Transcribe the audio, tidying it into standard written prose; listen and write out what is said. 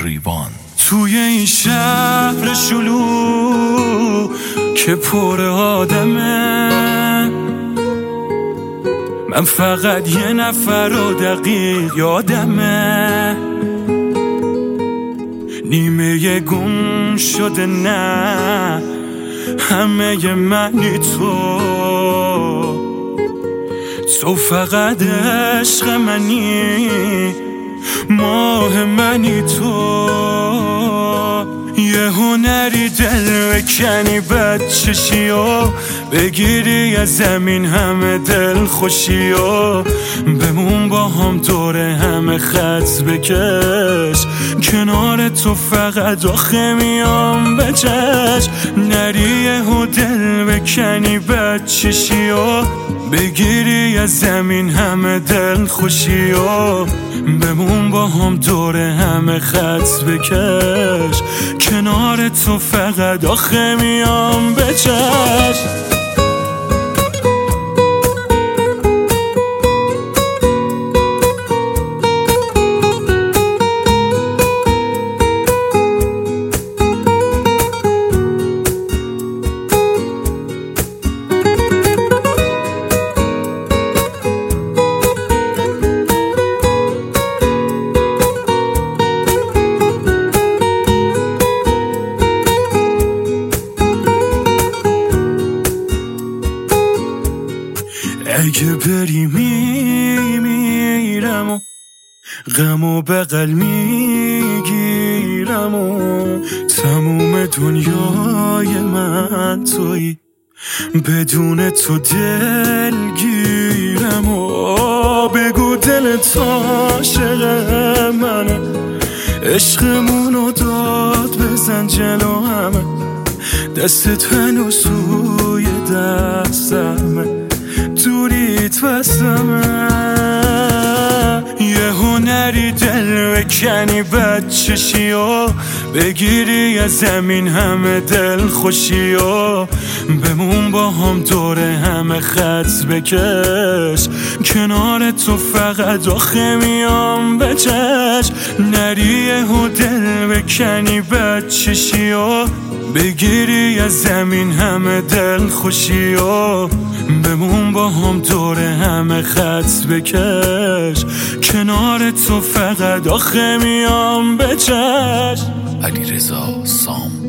ریوان. توی این شهر شلوغ که پر آدمه، من فقط یه نفر رو دقیق یادمه، نیمه گم شده نه همه منی تو فقط عشق منی، ماه منی تو، یه هنری دل بکنی بدچشی و بگیری از زمین همه دل خوشی و بمون با هم دور همه خط بکش، کنار تو فقط آخه میام به چشم، نری یه دل بکنی بدچشی و بگیری از زمین همه دل خوشی و بمون با هم دور همه خط بکش، کنار تو فقط آخه میام به چشم. اگه بری میمیرم و غم و بغل میگیرم و تموم دنیای من تویی، بدون تو دلگیرم و بگو دلت عاشق منه، عشقمونو داد بزن جلو همه، دستت هنوز توی دستمه، دوریت واسمه، یه هنری دل بکنی بدچشی و بگیری از زمین همه دل خوشی و بمون با هم دور همه خط بکش، کنار تو فقط آخه میام به چشم، نری یه دل بکنی بدچشی و بگیری از زمین همه دل خوشی و بمون با هم دور همه خط بکش، کنار تو فقط آخه میام به چشم. علیرضا سام.